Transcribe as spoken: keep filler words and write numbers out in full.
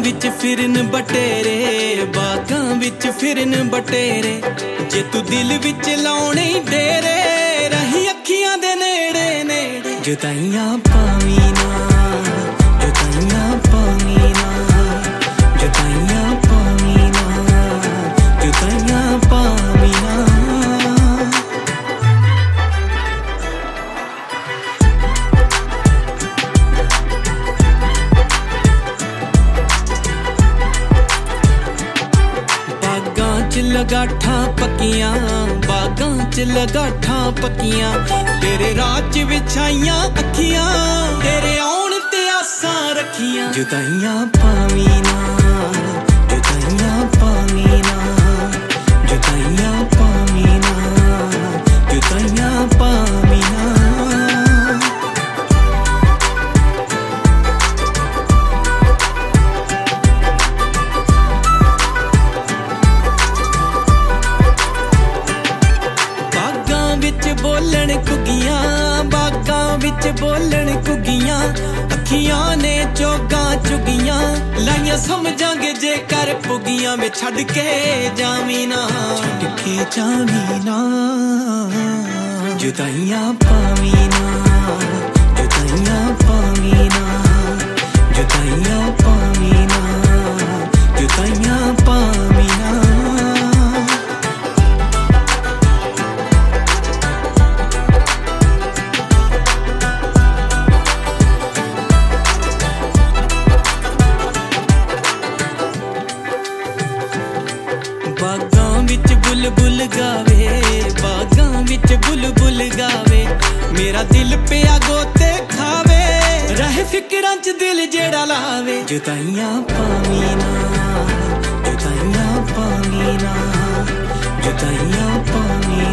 विच फिरन बटेरे, बागां विच फिरन बटेरे, जे तू दिल विच लाउणे डेरे, रही अखियां दे नेड़े नेड़े। जुदाइयां पावी ना, जुदाइयां पावी ना, जुदाइयां पावी ना, जुदाइयां पावी ना। लगाठां पक्कियां, बागां च लगाठां पक्कियां, तेरे राह च विछाइयां अखियां, तेरे आउण ते आसां रखियां। जुदाइयां पावी ना, जुदाइयां पावी ना, जुदाइयां पावी ना, जुदाइयां पावी ना। बोलन कुगियां, बागां विच बोलन कुगियां, अखियां ने चोगां चुगियां, लाइयां समझांगे जे कर पुगियां। वे छड़ के जावी ना, छड़ के जावी ना, जुदाइयां पावी ना, जुदाइयां पावी ना, जुदाइयां पावी ना, जुदाइयां पावी ना। बागां विच बुलबुल गावे, बागां विच बुलबुल गावे, मेरा दिल पिया गोते खावे, रहे फिकरां च दिल जेड़ा लावे। जुदाइयां पावी ना, जुदाइयां पावी ना, जुदाइयां पावी